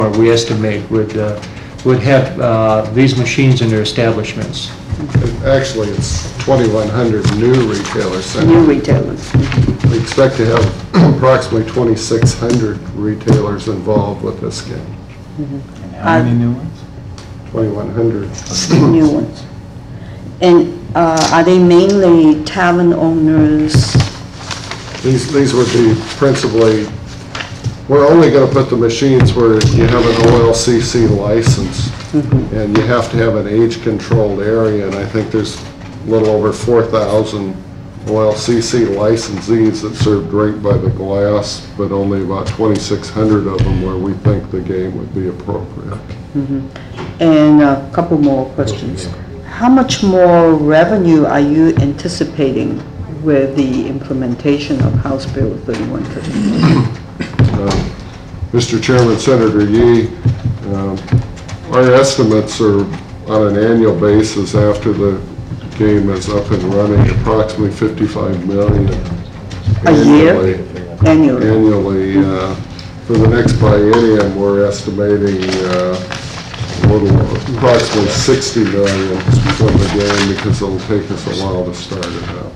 we estimate would have these machines in their establishments? Actually, it's 2,100 new retailers. New retailers. We expect to have approximately 2,600 retailers involved with this game. And how many new ones? 2,100. New ones. And are they mainly tavern owners? These would be principally, we're only going to put the machines where you have an OLCC license, and you have to have an age-controlled area, and I think there's a little over 4,000 OLCC licensees that serve drink by the glass, but only about 2,600 of them where we think the game would be appropriate. And a couple more questions. How much more revenue are you anticipating with the implementation of House Bill 3151? Mr. Chairman, Senator Yee, our estimates are on an annual basis after the game is up and running, approximately $55 million A year? Annually. Annually. For the next biennium, we're estimating approximately $60 million from the game because it'll take us a while to start it up.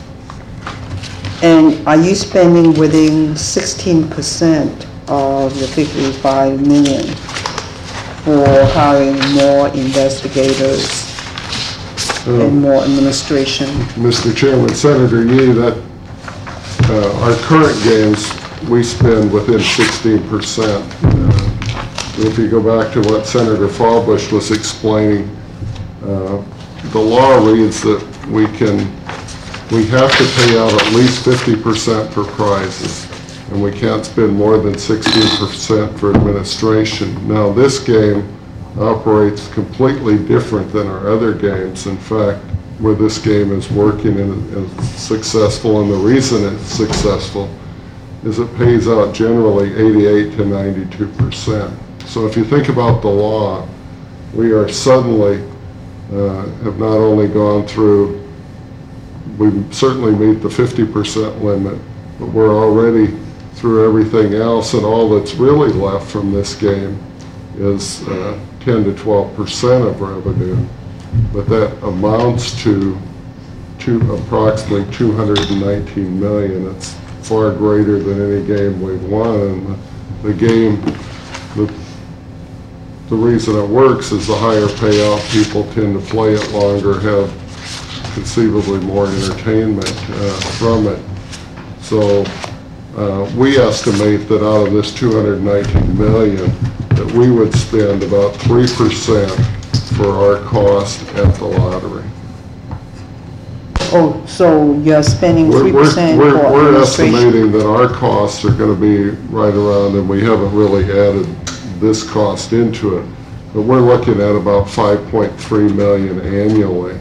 And are you spending within 16% of the 55 million for hiring more investigators and more administration? Mr. Chairman, Senator Yee, that our current games, we spend within 16%. If you go back to what Senator Fallbush was explaining, the law reads that we have to pay out at least 50% for prizes, and we can't spend more than 16% for administration. Now, this game operates completely different than our other games. In fact, where this game is working and is successful, and the reason it's successful is it pays out generally 88 to 92%. So if you think about the law, we are suddenly have not only gone through, we certainly meet the 50% limit, but we're already through everything else, and all that's really left from this game is 10 to 12% of revenue. But that amounts to approximately 219 million. It's far greater than any game we've won, and the game, the reason it works is the higher payout, people tend to play it longer, have conceivably more entertainment from it. So we estimate that out of this 219 million, that we would spend about 3% for our cost at the lottery. Oh, so you're spending 3% for We're administration? estimating that our costs are going to be right around, and we haven't really added this cost into it, but we're looking at about 5.3 million annually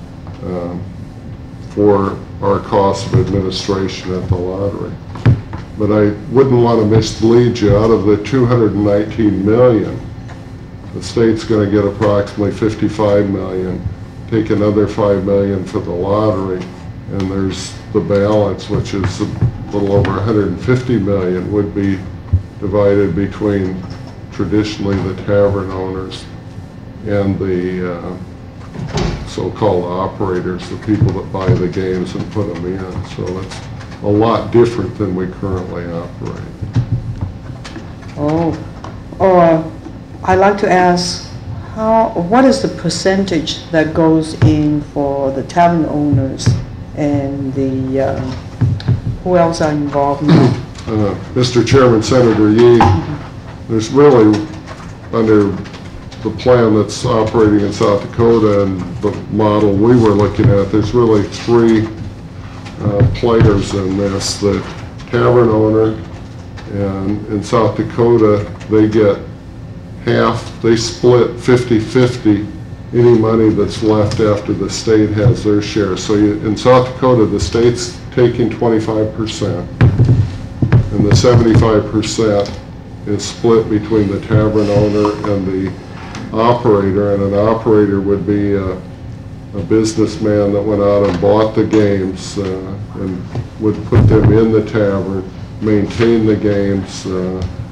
for our cost of administration at the lottery. But I wouldn't want to mislead you. Out of the 219 million, the state's going to get approximately 55 million, take another 5 million for the lottery, and there's the balance, which is a little over 150 million, would be divided between traditionally the tavern owners and the so-called operators, the people that buy the games and put them in. So it's a lot different than we currently operate. I'd like to ask, what is the percentage that goes in for the tavern owners and the, who else are involved now? Mr. Chairman, Senator Yee, there's really, under the plan that's operating in South Dakota and the model we were looking at, there's really three players in this. The tavern owner, and in South Dakota, they get half, they split 50-50 any money that's left after the state has their share. So in South Dakota, the state's taking 25%, and the 75% is split between the tavern owner and the operator, and an operator would be a businessman that went out and bought the games and would put them in the tavern, maintain the games,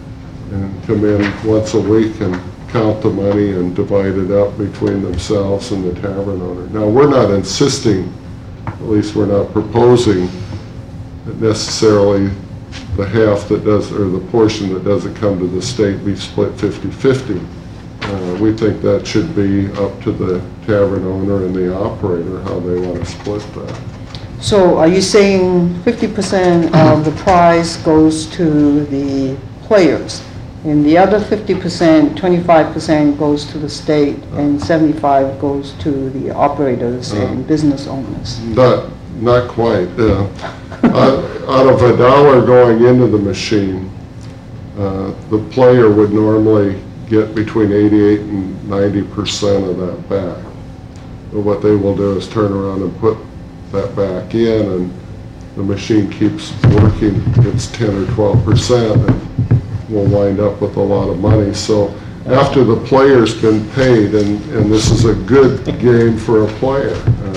and come in once a week and count the money and divide it up between themselves and the tavern owner. Now, we're not insisting, at least we're not proposing that necessarily the half that does, or the portion that doesn't come to the state be split 50-50. We think that should be up to the tavern owner and the operator, how they want to split that. So are you saying 50% of the prize goes to the players, and the other 50%, 25% goes to the state, and 75 goes to the operators and business owners? Not quite. Out of $1 going into the machine, the player would normally get between 88 and 90% of that back. But what they will do is turn around and put that back in, and the machine keeps working. It's 10 or 12%, and we'll wind up with a lot of money. So after the player's been paid, and this is a good game for a player,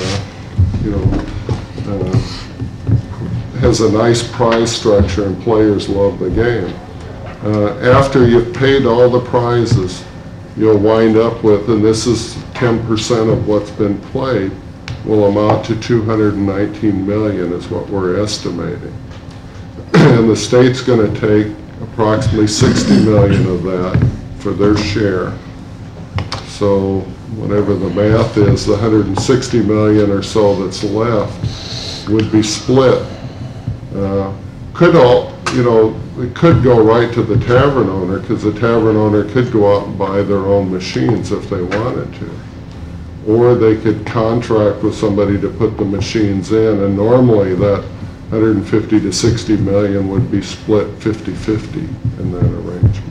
has a nice prize structure, and players love the game. After you've paid all the prizes, you'll wind up with, and this is 10% of what's been played, will amount to $219 million is what we're estimating. And the state's going to take approximately $60 million of that for their share. So whatever the math is, the $160 million or so that's left would be split. It could go right to the tavern owner, because the tavern owner could go out and buy their own machines if they wanted to. Or they could contract with somebody to put the machines in, and normally that 150 to 60 million would be split 50-50 in that arrangement.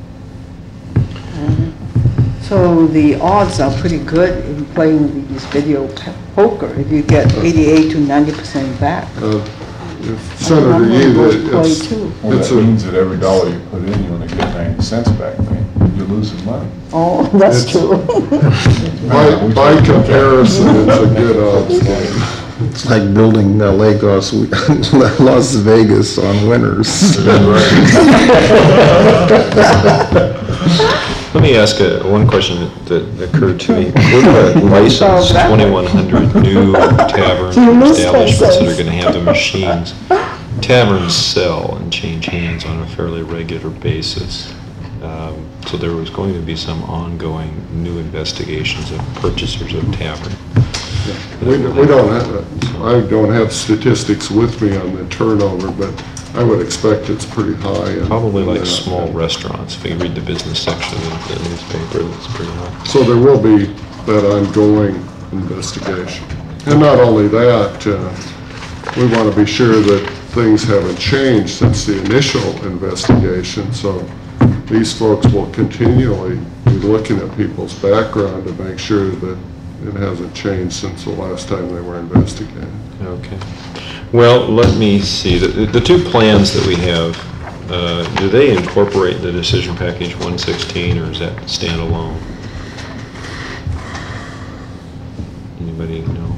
So the odds are pretty good in playing these video poker if you get 88 to 90% back. Senator Yee, Well, that means that every dollar you put in, you only get 90 cents back, right? You're losing money. Oh, that's true. by comparison, it's a good odds game. It's like building Las Vegas on winners. Let me ask one question that occurred to me. We're going to license 2,100 new taverns and establishments that are going to have the machines. Taverns sell and change hands on a fairly regular basis. So there was going to be some ongoing new investigations of purchasers of tavern. I don't have statistics with me on the turnover, but I would expect it's pretty high. Probably like small restaurants. If you read the business section of the newspaper, it's pretty high. So there will be that ongoing investigation. And not only that, we want to be sure that things haven't changed since the initial investigation. So these folks will continually be looking at people's background to make sure that it hasn't changed since the last time they were investigated. Okay. Well, let me see. The two plans that we have, do they incorporate the decision package 116, or is that standalone? Anybody know?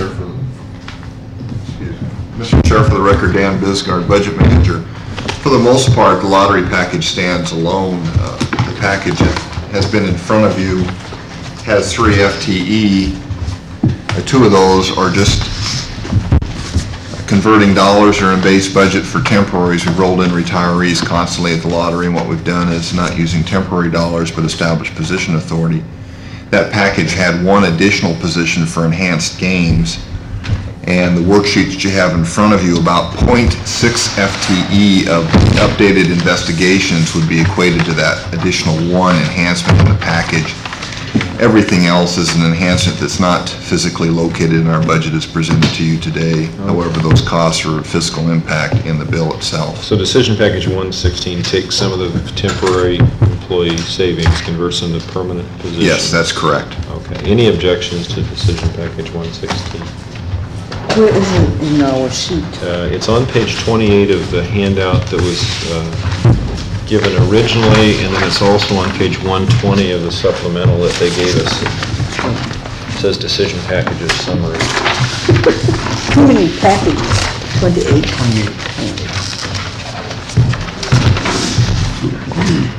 Mr. Chair, for the record, Dan Bisgard, Budget Manager. For the most part, the lottery package stands alone. The package that has been in front of you has 3 FTE. 2 of those are just converting dollars or in base budget for temporaries. We've rolled in retirees constantly at the lottery, and what we've done is not using temporary dollars but established position authority. That package had 1 additional position for enhanced games, and the worksheet that you have in front of you, about 0.6 FTE of updated investigations would be equated to that additional 1 enhancement in the package. Everything else is an enhancement that's not physically located in our budget as presented to you today. However, those costs are a fiscal impact in the bill itself. So decision package 116 takes some of the temporary employee savings, converts them to permanent positions? Yes, that's correct. Okay. Any objections to decision package 116? Where is it in our sheet? It's on page 28 of the handout that was given originally, and then it's also on page 120 of the supplemental that they gave us. It says decision packages summary. Too many packages, 28. 28.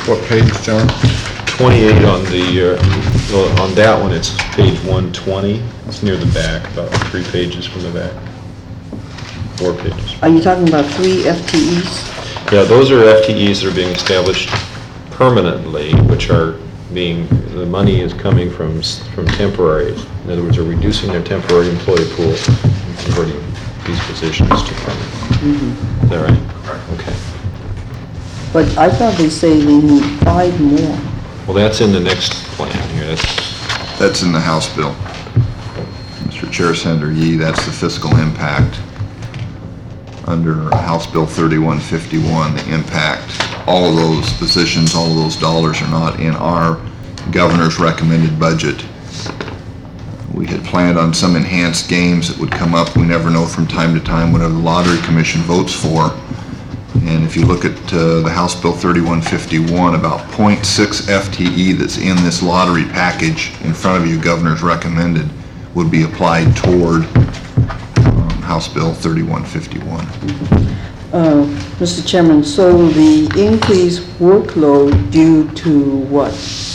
What page, John? 28 on the, well, on that one, it's page 120. It's near the back, about 3 pages from the back. 4 pages. Are you talking about 3 FTEs? Yeah, those are FTEs that are being established permanently, which are being, the money is coming from temporaries. In other words, they're reducing their temporary employee pool and converting these positions to permanent. Is that right? Okay. But I thought they say they need 5 more. Well, that's in the next plan here. That's in the House bill. Mr. Chair, Senator Yee, that's the fiscal impact under House Bill 3151, the impact. All of those positions, all of those dollars are not in our governor's recommended budget. We had planned on some enhanced games that would come up. We never know from time to time whatever the Lottery Commission votes for. And if you look at the House Bill 3151, about 0.6 FTE that's in this lottery package in front of you, governor's recommended, would be applied toward House Bill 3151. Mr. Chairman, so the increased workload due to what?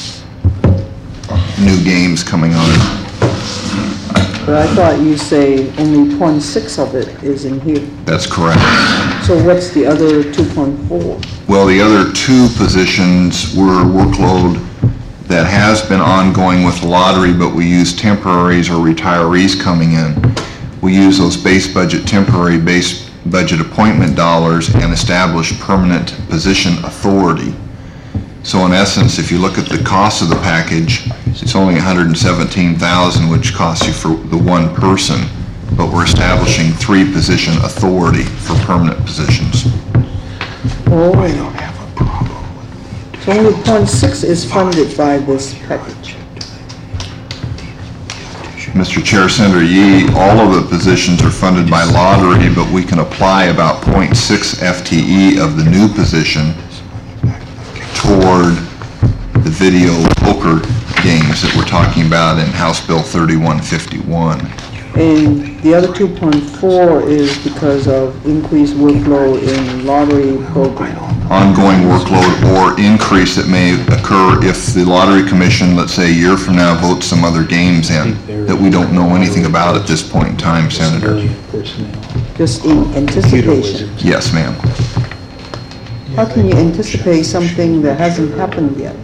New games coming on. But I thought you say only 0.6 of it is in here. That's correct. So what's the other 2.4? Well, the other 2 positions were workload that has been ongoing with the lottery, but we use temporaries or retirees coming in. We use those base budget, temporary base budget appointment dollars and establish permanent position authority. So in essence, if you look at the cost of the package, it's only $117,000, which costs you for the 1 person, but we're establishing 3 position authority for permanent positions. Oh. I don't have a problem. So only 0.6 is funded by this package. Mr. Chair, Senator Yee, all of the positions are funded by lottery, but we can apply about 0.6 FTE of the new position toward the video poker games that we're talking about in House Bill 3151. And the other 2.4 is because of increased workload in lottery program. Ongoing workload or increase that may occur if the Lottery Commission, let's say a year from now, votes some other games in that we don't know anything about at this point in time, Senator. Just in anticipation. Yes, ma'am. How can you anticipate something that hasn't happened yet?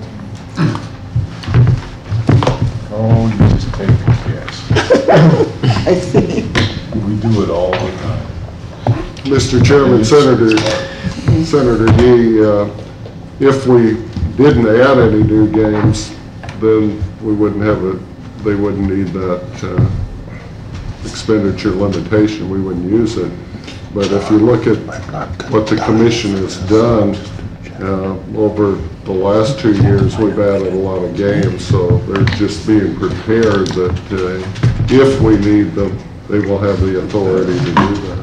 Oh, you just take a guess. I see. We do it all the time. Mr. Chairman, Senator Yee, if we didn't add any new games, then we wouldn't have they wouldn't need that expenditure limitation. We wouldn't use it. But if you look at what the commission has done over the last 2 years, we've added a lot of games, so they're just being prepared that if we need them, they will have the authority to do that.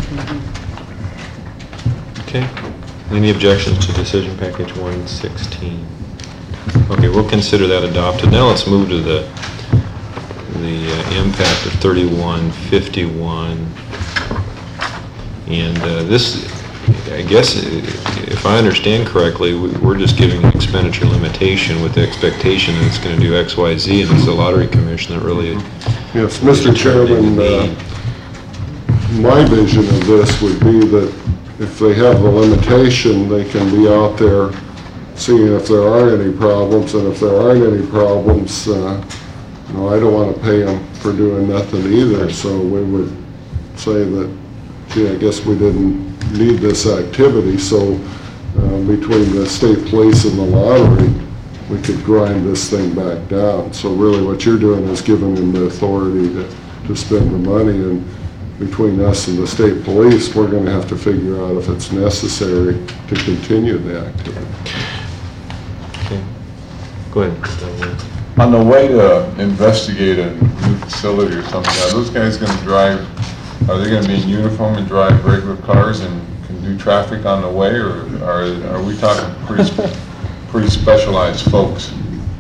Okay. Any objections to decision package 116? Okay, we'll consider that adopted. Now let's move to the impact of 3151. And this, I guess, if I understand correctly, we're just giving an expenditure limitation with the expectation that it's going to do X, Y, Z, and it's the Lottery Commission that really... Yes, Mr. Chairman, my vision of this would be that if they have the limitation, they can be out there seeing if there are any problems, and if there aren't any problems, I don't want to pay them for doing nothing either, so we would say that, gee, I guess we didn't need this activity, so between the state police and the lottery, we could grind this thing back down. So really what you're doing is giving them the authority to spend the money, and between us and the state police, we're going to have to figure out if it's necessary to continue the activity. Okay. Go ahead. On the way to investigate a new facility or something, are those guys going to drive, are they going to be in uniform and drive regular cars and can do traffic on the way, or are we talking pretty specialized folks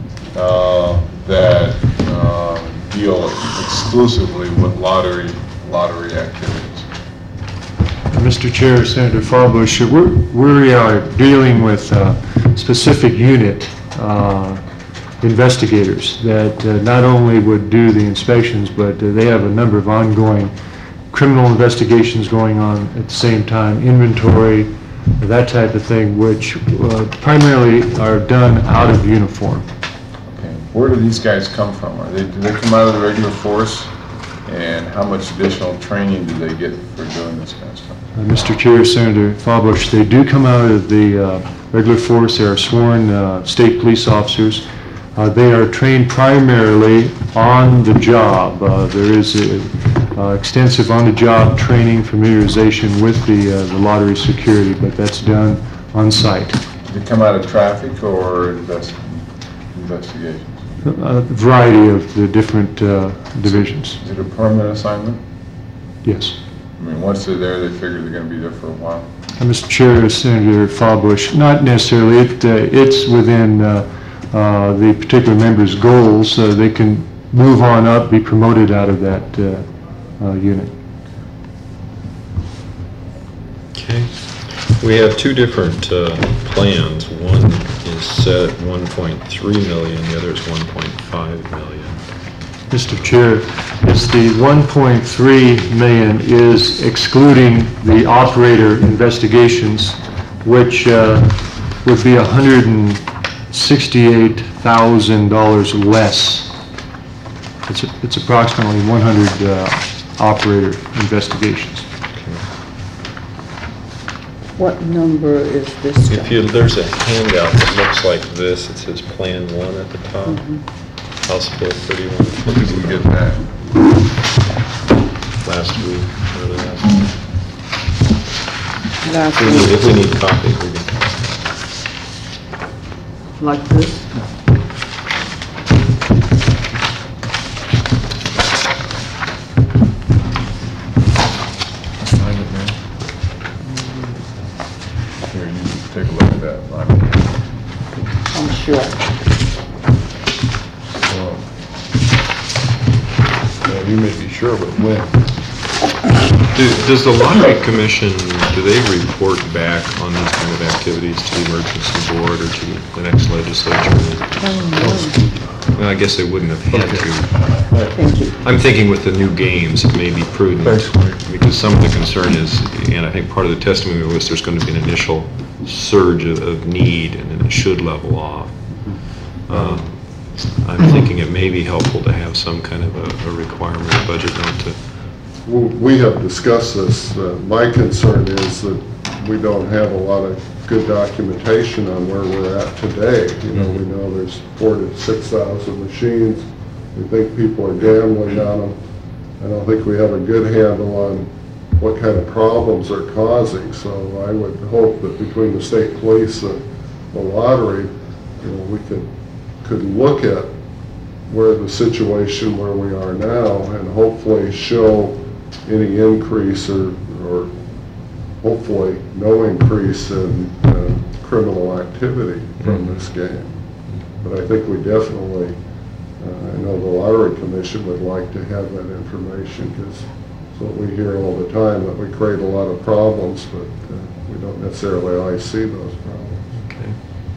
that deal exclusively with lottery activities? Mr. Chair, Senator Farbush, we are dealing with specific unit investigators that not only would do the inspections, but they have a number of ongoing criminal investigations going on at the same time, inventory, that type of thing, which primarily are done out of uniform. Okay. Where do these guys come from? Do they come out of the regular force? And how much additional training do they get for doing this kind of stuff? Mr. Chair, Senator Fallbush, they do come out of the regular force. They are sworn state police officers. They are trained primarily on the job. There is extensive on-the-job training, familiarization with the lottery security, but that's done on site. Do they come out of traffic or investigations? A variety of the different divisions. Is it a permanent assignment? Yes. I mean, once they're there, they figure they're going to be there for a while. Mr. Chair, Senator Fallbush, not necessarily. It's within the particular member's goals. They can move on up, be promoted out of that unit. Okay. We have two different plans. One is set at 1.3 million, the other is 1.5 million. Mr. Chair, it's the 1.3 million is excluding the operator investigations, which would be $168,000 less. It's approximately 100 operator investigations. What number is this? There's a handout that looks like this. It says Plan 1 at the top. House Bill 31. When did we get that? Last week, early last week. Last If we need copies, we can. like this? Here, you take a look at that. I'm sure. You may be sure, but when? Does the Lottery Commission, do they report back on these kind of activities to the emergency board or to the next legislature? Well, I guess they wouldn't have had to. Thank you. I'm thinking with the new games, it may be prudent, because some of the concern is, and I think part of the testimony was there's going to be an initial surge of need, and then it should level off. I'm thinking it may be helpful to have some kind of a requirement, a budget note to. We have discussed this. My concern is that we don't have a lot of good documentation on where we're at today. You know, we know there's 4,000 to 6,000 machines. We think people are gambling on them. I don't think we have a good handle on what kind of problems they're causing. So I would hope that between the state police and the lottery, you know, we could look at where the situation where we are now and hopefully show any increase or hopefully no increase in criminal activity from this game. But I think we definitely, I know the Lottery Commission would like to have that information because it's what we hear all the time, that we create a lot of problems, but we don't necessarily always see those problems. Okay.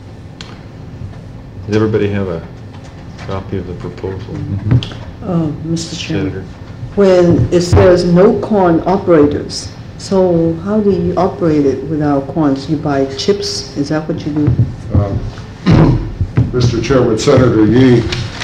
Does everybody have a copy of the proposal? Mr. Chairman, Senator? when it says no coin operators, so how do you operate it without coins? You buy chips? Is that what you do? Mr. Chairman, Senator Yee,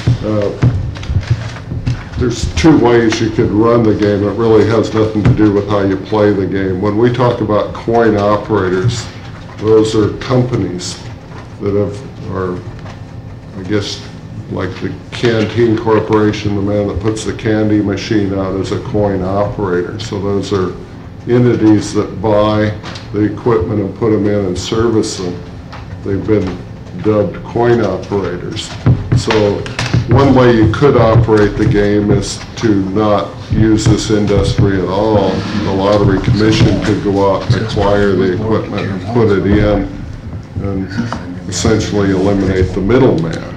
there's two ways you could run the game. It really has nothing to do with how you play the game. When we talk about coin operators, those are companies that are, I guess, like the Canteen Corporation, the man that puts the candy machine out is a coin operator. So those are entities that buy the equipment and put them in and service them. They've been dubbed coin operators. So one way you could operate the game is to not use this industry at all. The Lottery Commission could go out and acquire the equipment and put it in and essentially eliminate the middleman.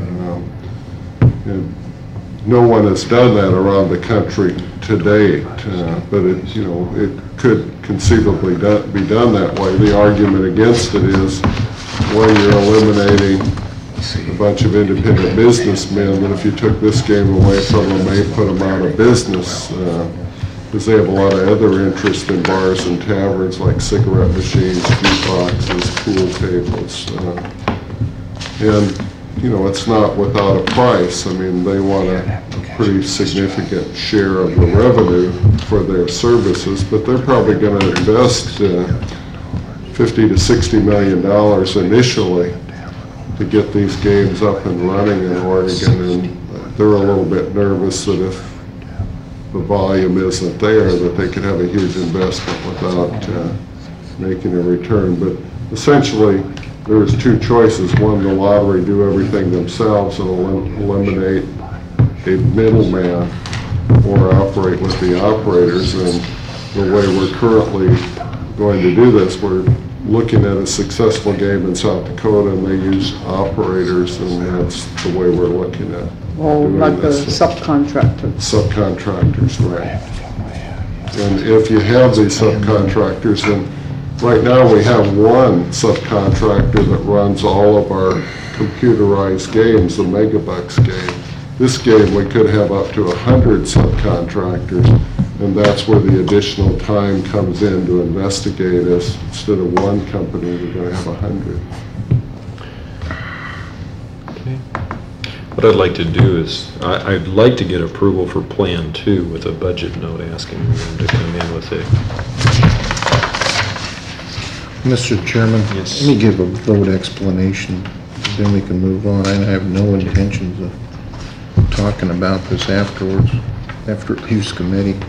And no one has done that around the country to date, but it, you know, it could conceivably be done that way. The argument against it is way you're eliminating a bunch of independent businessmen, that if you took this game away from them, may put them out of business, because they have a lot of other interest in bars and taverns, like cigarette machines, jukeboxes, pool tables. And, you know, it's not without a price. I mean, they want a pretty significant share of the revenue for their services, but they're probably going to invest $50 to $60 million initially to get these games up and running in Oregon, and they're a little bit nervous that if the volume isn't there, that they could have a huge investment without making a return. But essentially, there's two choices. One, the lottery do everything themselves and eliminate a middleman, or operate with the operators. And the way we're currently going to do this, we're looking at a successful game in South Dakota, and they use operators, and that's the way we're looking at Or doing like the this. subcontractor. Subcontractors, right. And if you have these subcontractors, and right now we have one subcontractor that runs all of our computerized games, the Megabucks game. This game, we could have up to 100 subcontractors, and that's where the additional time comes in to investigate us. Instead of one company, we're going to have 100. Okay. What I'd like to do is, I'd like to get approval for Plan 2 with a budget note asking them to come in with it. Mr. Chairman? Yes. Let me give a vote explanation, then we can move on. I have no intentions of talking about this afterwards, after it leaves committee.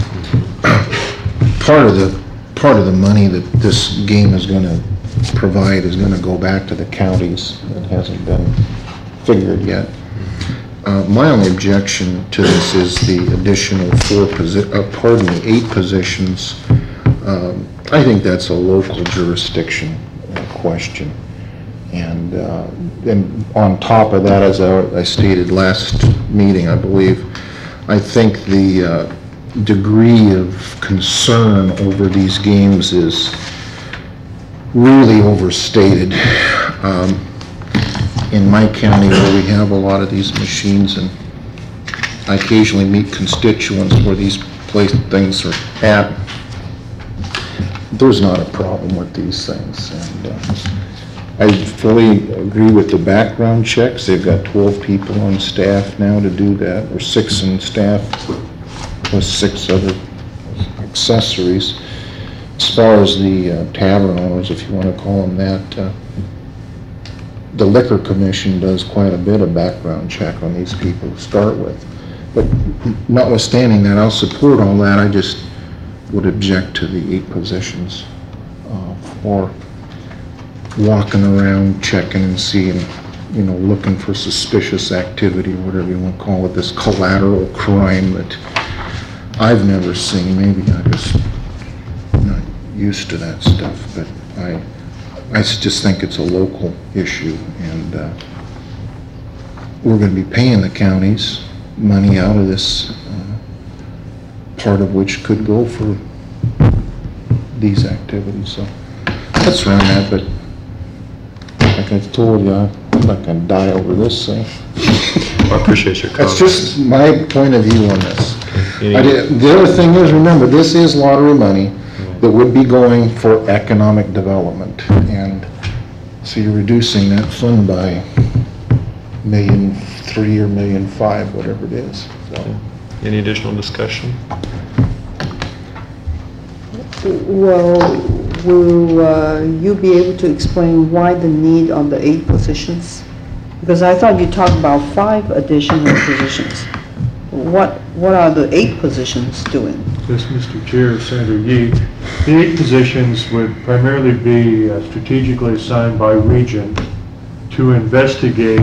Part of the money that this game is going to provide is going to go back to the counties. It hasn't been figured yet. My only objection to this is the additional 8 positions. I think that's a local jurisdiction question. And then on top of that, as I stated last meeting, I believe, I think the degree of concern over these games is really overstated. In my county, where we have a lot of these machines, and I occasionally meet constituents where these things are at, there's not a problem with these things. And I fully agree with the background checks. They've got 12 people on staff now to do that, or 6 on staff plus 6 other accessories. As far as the tavern owners, if you want to call them that, the Liquor Commission does quite a bit of background check on these people to start with. But notwithstanding that, I'll support all that. I just would object to the 8 positions for walking around checking and seeing, you know, looking for suspicious activity, or whatever you want to call it, this collateral crime that I've never seen. Maybe I'm just not used to that stuff, but I just think it's a local issue, and we're going to be paying the counties money out of this, part of which could go for these activities. So that's around that, but like I've told you, I'm not going to die over this thing. I appreciate your comments. That's just my point of view on this. The other thing is, remember, this is lottery money that would be going for economic development, and so you're reducing that fund by $1.3 million or $1.5 million, whatever it is. So. Any additional discussion? Well, will you be able to explain why the need on the 8 positions? Because I thought you talked about 5 additional positions. What are the 8 positions doing? Yes, Mr. Chair, Senator Yi. The 8 positions would primarily be strategically assigned by region to investigate,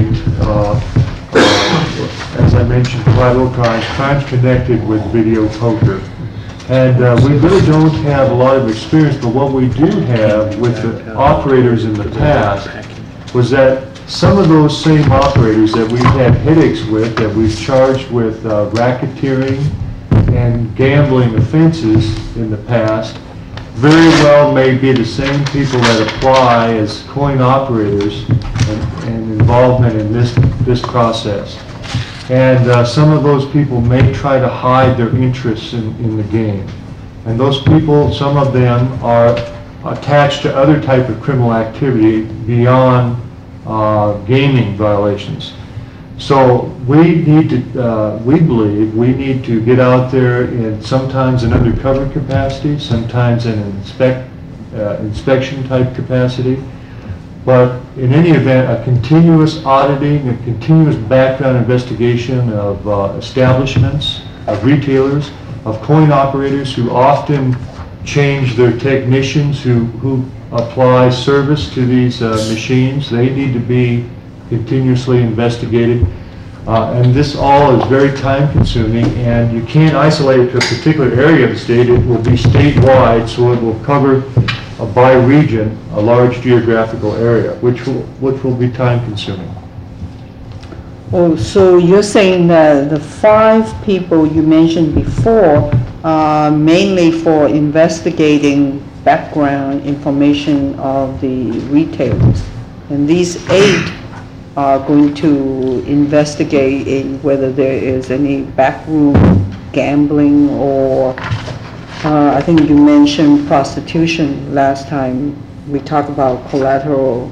as I mentioned, collateral crimes connected with video poker. And we really don't have a lot of experience, but what we do have with the operators in the past was that some of those same operators that we've had headaches with, that we've charged with racketeering and gambling offenses in the past, very well may be the same people that apply as coin operators and involvement in this process. And some of those people may try to hide their interests in the game. And those people, some of them are attached to other type of criminal activity beyond gaming violations. So we need to, we believe, we need to get out there in sometimes an undercover capacity, sometimes in an inspection type capacity. But in any event, a continuous auditing, a continuous background investigation of establishments, of retailers, of coin operators who often change their technicians who apply service to these machines. They need to be continuously investigated. And this all is very time consuming, and you can't isolate it to a particular area of the state. It will be statewide, so it will cover by region a large geographical area, which will be time consuming. Oh, so you're saying that the 5 people you mentioned before are mainly for investigating background information of the retailers, and these 8 are going to investigate in whether there is any backroom gambling or I think you mentioned prostitution last time. We talked about collateral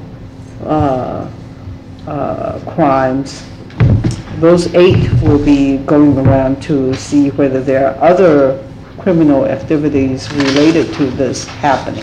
crimes. Those 8 will be going around to see whether there are other criminal activities related to this happening.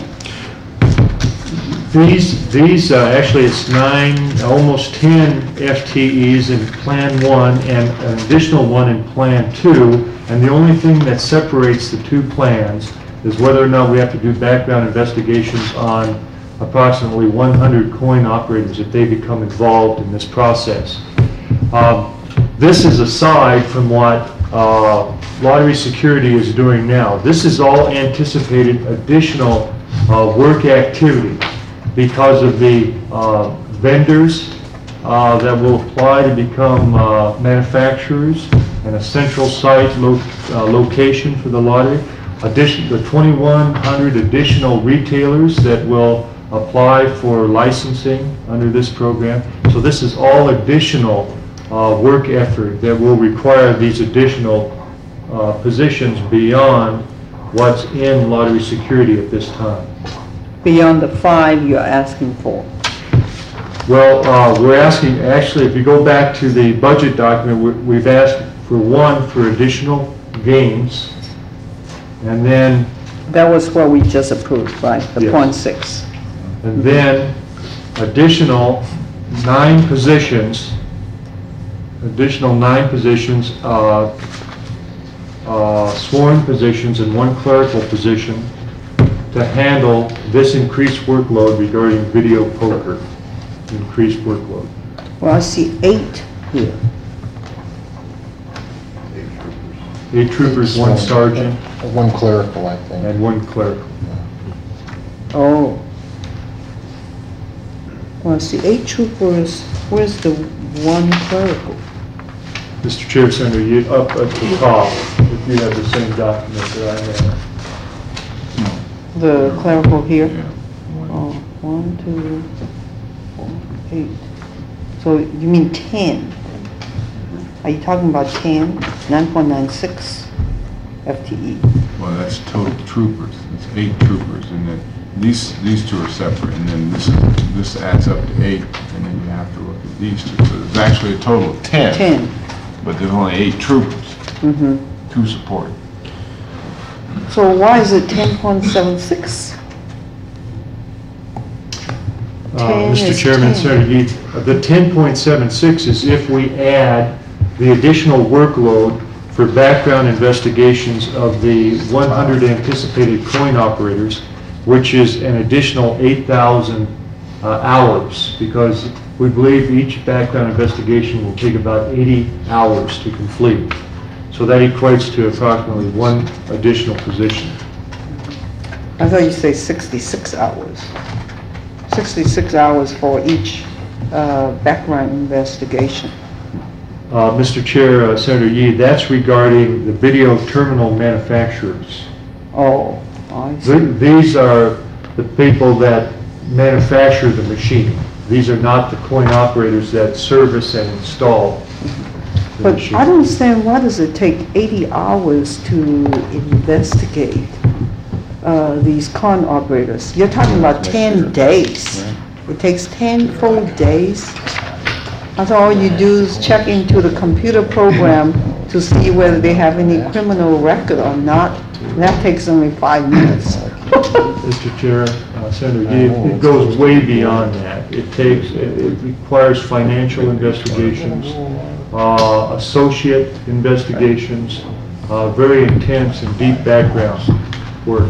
These actually it's 9, almost 10 FTEs in Plan 1 and an additional one in Plan 2. And the only thing that separates the 2 plans is whether or not we have to do background investigations on approximately 100 coin operators if they become involved in this process. This is aside from what Lottery Security is doing now. This is all anticipated additional work activity because of the vendors that will apply to become manufacturers and a central site location for the lottery. The 2,100 additional retailers that will apply for licensing under this program. So this is all additional work effort that will require these additional positions beyond what's in Lottery Security at this time. Beyond the 5 you're asking for? Well, we're asking, actually, if you go back to the budget document, we've asked for 1 for additional games, and then... That was what we just approved, right? The Yes. .6. And then additional 9 positions, sworn positions and 1 clerical position to handle this increased workload regarding video poker, increased workload. Well, I see 8 here. 8 troopers, 1 sergeant, 1 clerical, I think. and 1 clerical. Oh. Well, I see 8 troopers, where's the 1 clerical? Mr. Chair, Senator, you up at the top, if you have the same document that I have. The clerical here? Yeah. Oh, 1, 2, 4, 8. So you mean 10? Are you talking about 10? 9.96 FTE. Well, that's total troopers. It's 8 troopers, and then these 2 are separate, and then this adds up to 8, and then you have to look at these 2. So there's actually a total of 10. 10. But there's only 8 troopers Mm-hmm. to support. So why is it 10.76? 10 Mr. is Chairman, 10. Senator Yeath, the 10.76 is if we add the additional workload for background investigations of the 100 anticipated coin operators, which is an additional 8,000 hours, because we believe each background investigation will take about 80 hours to complete. So that equates to approximately 1 additional position. I thought you say 66 hours. 66 hours for each background investigation. Mr. Chair, Senator Yee, that's regarding the video terminal manufacturers. Oh, I see. These are the people that manufacture the machine. These are not the coin operators that service and install the But machine. I don't understand, why does it take 80 hours to investigate these con operators? You're talking about 10 days. It takes 10 full days? I thought all you do is check into the computer program to see whether they have any criminal record or not. That takes only 5 minutes. Mr. Chair, Senator Gee, it goes way beyond that. It requires financial investigations, associate investigations, very intense and deep background work.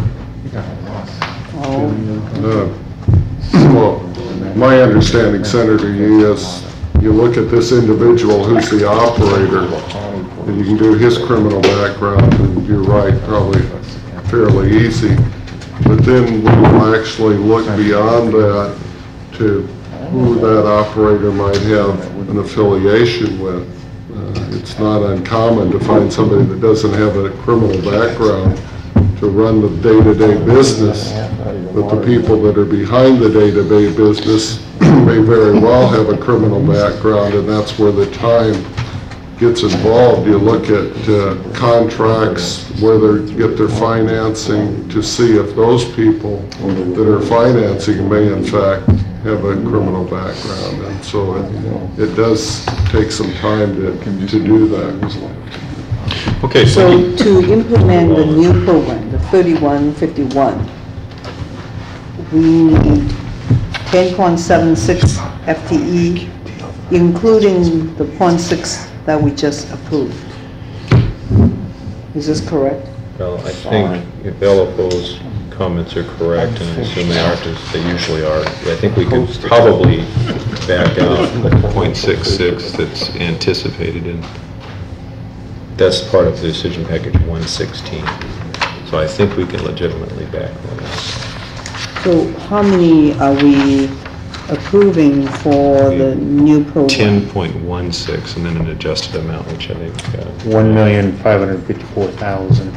Well, my understanding, Senator Yee, is you look at this individual who's the operator, and you can do his criminal background, and you're right, probably fairly easy. But then we will actually look beyond that to who that operator might have an affiliation with. It's not uncommon to find somebody that doesn't have a criminal background to run the day-to-day business, but the people that are behind the day-to-day business may very well have a criminal background, and that's where the time gets involved. You look at contracts, where they get their financing, to see if those people that are financing may in fact have a criminal background, and so it does take some time to do that. Okay, So to implement the new program, the 3151, we need 10.76 FTE, including the .6 that we just approved. Is this correct? well, I think if LFO's comments are correct, and I assume they are, as they usually are, I think we could probably back out the .66 that's anticipated, and that's part of the decision package 116. So I think we can legitimately back that out. So how many are we approving for the new program? 10.16, and then an adjusted amount, which I think, 1,554,000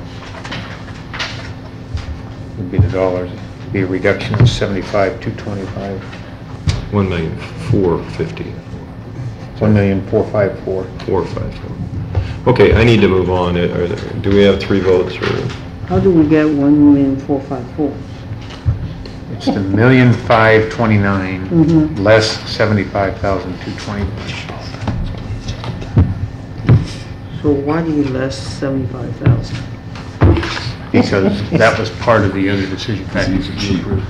would be the dollars. It'd be a reduction of 75,225, 1,450,000. 1,454,000. 454. Okay, I need to move on. Do we have 3 votes, or? How do we get 1,454,000? It's the 1,529,000 less 75,225. So why do you less 75,000? Because that was part of the other decision package that you approved.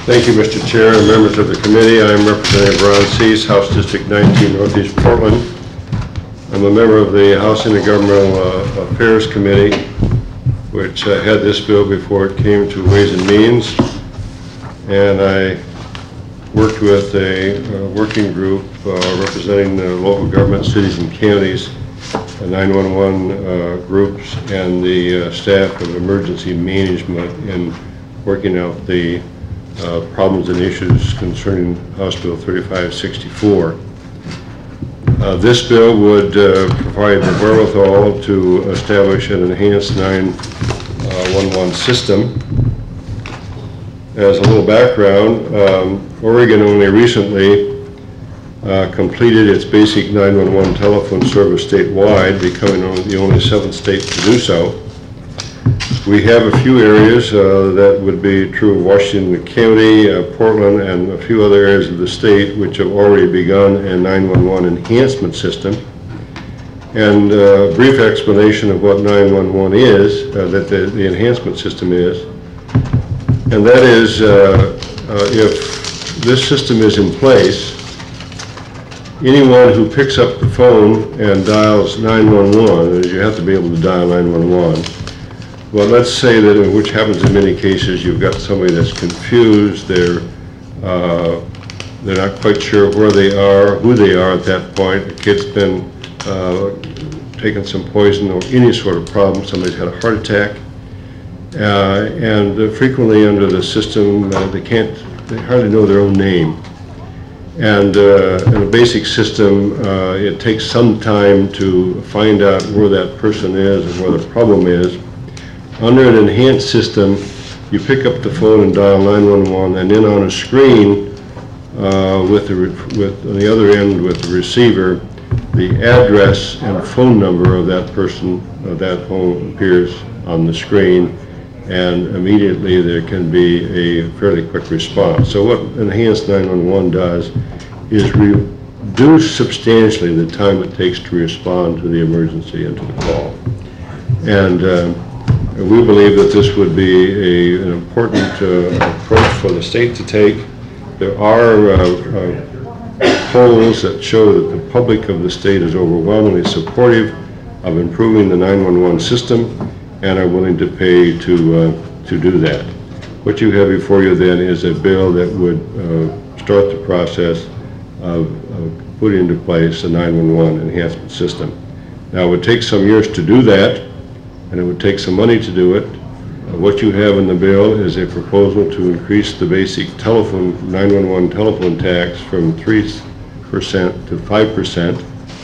Thank you, Mr. Chair and members of the committee. I am Representative Ron Cease, House District 19, Northeast Portland. I'm a member of the House Intergovernmental Affairs Committee, which had this bill before it came to Ways and Means. And I worked with a working group representing the local government, cities and counties, the 911 groups, and the staff of emergency management in working out the problems and issues concerning House Bill 3564. This bill would provide the wherewithal to establish an enhanced 911 system. As a little background, Oregon only recently completed its basic 911 telephone service statewide, becoming the only 7th state to do so. We have a few areas that would be true of Washington County, Portland, and a few other areas of the state which have already begun a 911 enhancement system. And a brief explanation of what 911 is, that the enhancement system is. And that is, if this system is in place, anyone who picks up the phone and dials 911, you have to be able to dial 911. Well, let's say that, which happens in many cases, you've got somebody that's confused, they're not quite sure where they are, who they are at that point. The kid's been taking some poison or any sort of problem, somebody's had a heart attack. And frequently under the system, they hardly know their own name. And in a basic system, it takes some time to find out where that person is and where the problem is. Under an enhanced system, you pick up the phone and dial 911, and then on a screen on the other end with the receiver, the address and phone number of that person, of that home, appears on the screen, and immediately there can be a fairly quick response. So what Enhanced 911 does is reduce substantially the time it takes to respond to the emergency and to the call. And we believe that this would be an important approach for the state to take. There are polls that show that the public of the state is overwhelmingly supportive of improving the 911 system and are willing to pay to do that. What you have before you then is a bill that would start the process of putting into place a 911 enhancement system. Now, it would take some years to do that, and it would take some money to do it. What you have in the bill is a proposal to increase the basic 911 telephone tax from 3% to 5%,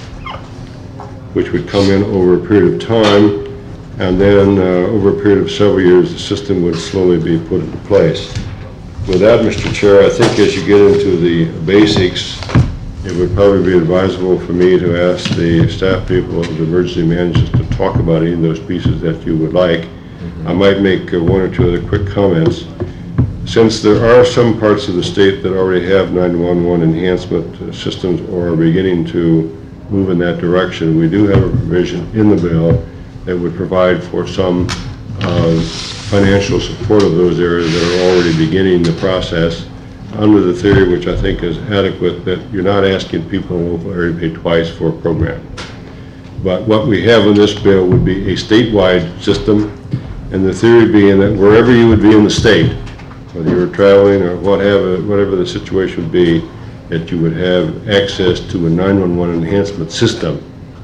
which would come in over a period of time, and then over a period of several years, the system would slowly be put into place. With that, Mr. Chair, I think as you get into the basics, it would probably be advisable for me to ask the staff people of the emergency managers to talk about any of those pieces that you would like. I might make one or two other quick comments. Since there are some parts of the state that already have 911 enhancement systems or are beginning to move in that direction, we do have a provision in the bill that would provide for some financial support of those areas that are already beginning the process under the theory, which I think is adequate, that you're not asking people in the local area to pay twice for a program. But what we have in this bill would be a statewide system, and the theory being that wherever you would be in the state, whether you were traveling or whatever the situation would be, that you would have access to a 911 enhancement system.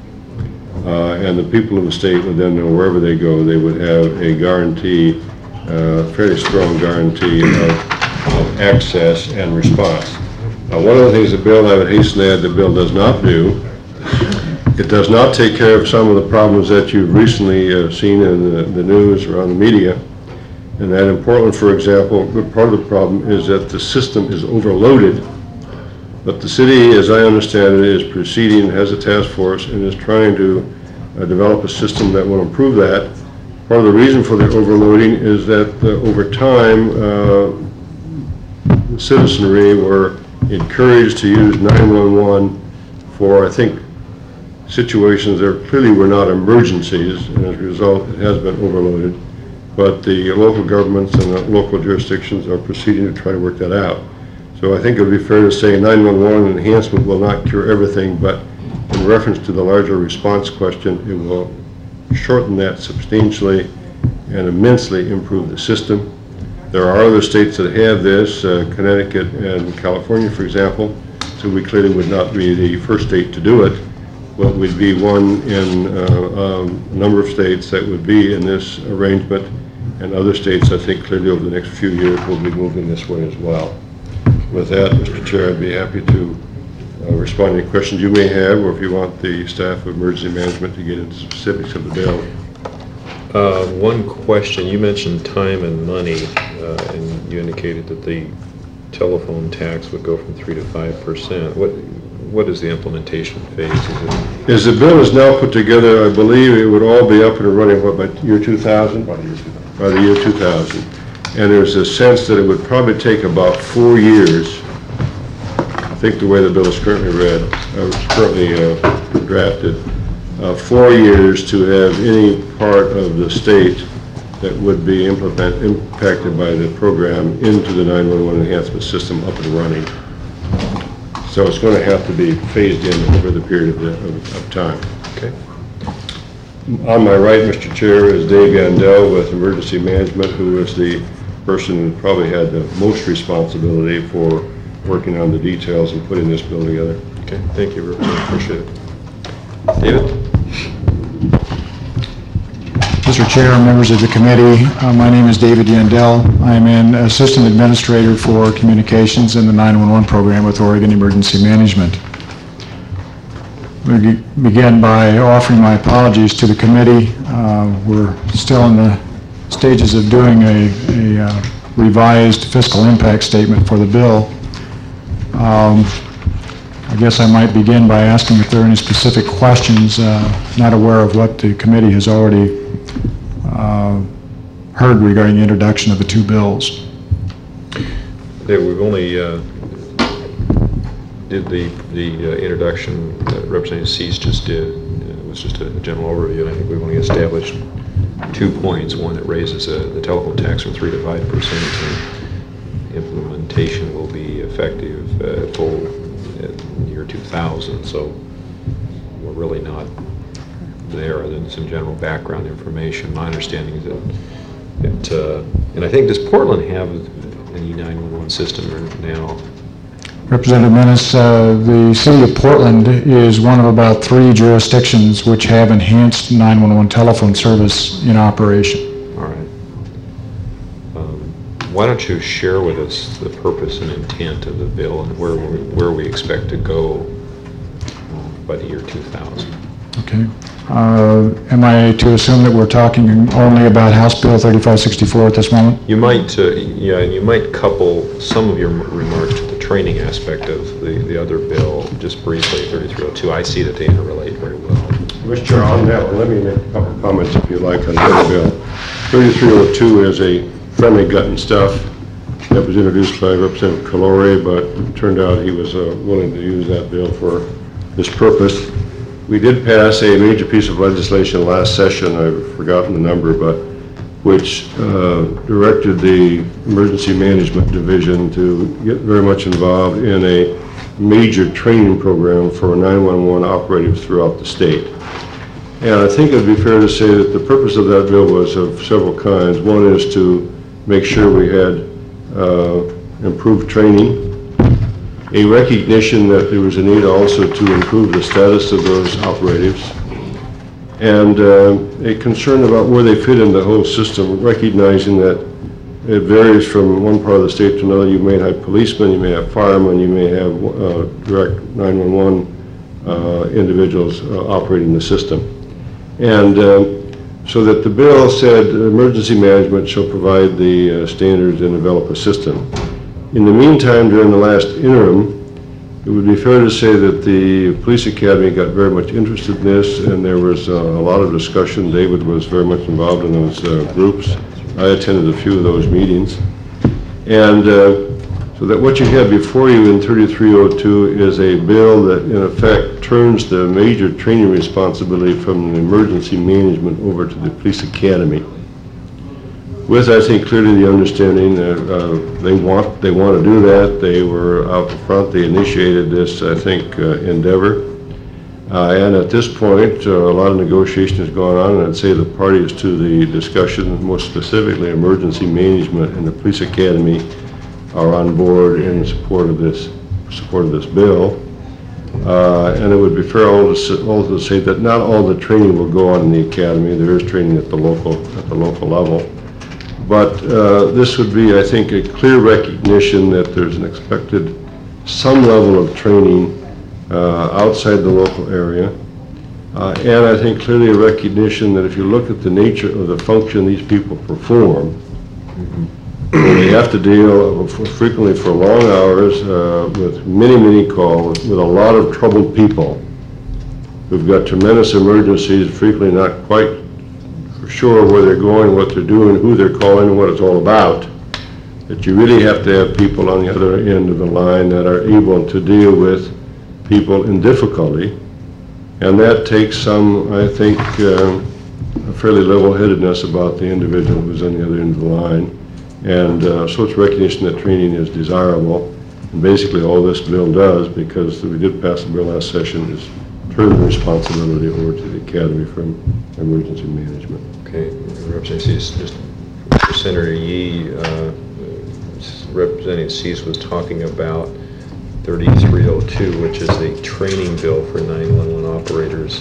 And the people of the state would then know wherever they go, they would have a guarantee, fairly strong guarantee of access and response. Now, one of the things the bill, I would hasten to add, the bill does not do, it does not take care of some of the problems that you've recently seen in the news or on the media. And that in Portland, for example, part of the problem is that the system is overloaded. But the city, as I understand it, is proceeding, has a task force, and is trying to develop a system that will improve that. Part of the reason for the overloading is that over time, the citizenry were encouraged to use 911 for, I think, situations that clearly were not emergencies, and as a result, it has been overloaded. but the local governments and the local jurisdictions are proceeding to try to work that out. So I think it would be fair to say 911 enhancement will not cure everything, but in reference to the larger response question, it will shorten that substantially and immensely improve the system. There are other states that have this, Connecticut and California, for example, so we clearly would not be the first state to do it, but we'd be one in a number of states that would be in this arrangement, and other states, I think, clearly over the next few years will be moving this way as well. With that, Mr. Chair, I'd be happy to respond to any questions you may have, or if you want the staff of emergency management to get into specifics of the bill. One question, you mentioned time and money, and you indicated that the telephone tax would go from 3 to 5%. What is the implementation phase? As the bill is now put together, I believe it would all be up and running, what, by year 2000? By the year 2000. And there's a sense that it would probably take about 4 years, I think the way the bill is currently drafted, 4 years to have any part of the state that would be impacted by the program into the 911 enhancement system up and running. So it's going to have to be phased in over the period of time. Okay. On my right, Mr. Chair, is Dave Yandell with Emergency Management, who is the person who probably had the most responsibility for working on the details and putting this bill together. Okay, thank you, Representative. Appreciate it. David? Mr. Chair, members of the committee, my name is David Yandell. I am an Assistant Administrator for Communications in the 911 program with Oregon Emergency Management. We begin by offering my apologies to the committee. We're still in the stages of doing a revised fiscal impact statement for the bill. I guess I might begin by asking if there are any specific questions, not aware of what the committee has already heard regarding the introduction of the two bills. We've only did the introduction that Representative Cease just did. It was just a general overview, and I think we've only established 2 points. One, that raises the telephone tax from 3 to 5%, and implementation will be effective full in year 2000. So we're really not there other than some general background information. My understanding is that and I think, does Portland have an E911 system now? Representative Menace, the city of Portland is one of about 3 jurisdictions which have enhanced 911 telephone service in operation. All right. Why don't you share with us the purpose and intent of the bill and where we expect to go by the year 2000? Okay. Am I to assume that we're talking only about House Bill 3564 at this moment? You might, yeah, and you might couple some of your remarks to the training aspect of the other bill, just briefly, 3302. I see that they interrelate very well. Mr. Chair, on that one, let me make a couple comments if you like on the other bill. 3302 is a friendly gut and stuff that was introduced by Representative Calore, but it turned out he was willing to use that bill for this purpose. We did pass a major piece of legislation last session, I've forgotten the number, but which directed the Emergency Management Division to get very much involved in a major training program for 911 operatives throughout the state. And I think it'd be fair to say that the purpose of that bill was of several kinds. One is to make sure we had improved training, a recognition that there was a need also to improve the status of those operatives, and a concern about where they fit in the whole system, recognizing that it varies from one part of the state to another. You may have policemen, you may have firemen, you may have direct 911 individuals operating the system. And so that the bill said emergency management shall provide the standards and develop a system. In the meantime, during the last interim, it would be fair to say that the police academy got very much interested in this, and there was a lot of discussion. David was very much involved in those groups. I attended a few of those meetings. And so that what you have before you in 3302 is a bill that in effect turns the major training responsibility from the emergency management over to the police academy. with, I think, clearly the understanding that they want to do that. They were out front, they initiated this, I think, endeavor. And at this point, a lot of negotiation has gone on, and I'd say the parties to the discussion, most specifically emergency management and the police academy, are on board in support of this bill. And it would be fair also to say that not all the training will go on in the academy. There is training at the local level. But this would be, I think, a clear recognition that there's an expected some level of training outside the local area. And I think clearly a recognition that if you look at the nature of the function these people perform, they have to deal frequently for long hours with many calls, with a lot of troubled people who've got tremendous emergencies, frequently not quite sure where they're going, what they're doing, who they're calling, and what it's all about. That you really have to have people on the other end of the line that are able to deal with people in difficulty, and that takes some, I think, a fairly level-headedness about the individual who's on the other end of the line. And so it's recognition that training is desirable. And basically all this bill does, because we did pass the bill last session, is turn the responsibility over to the Academy for Emergency Management. Okay, Representative Cease, just Senator Yee, Representative Cease was talking about 3302, which is the training bill for 911 operators.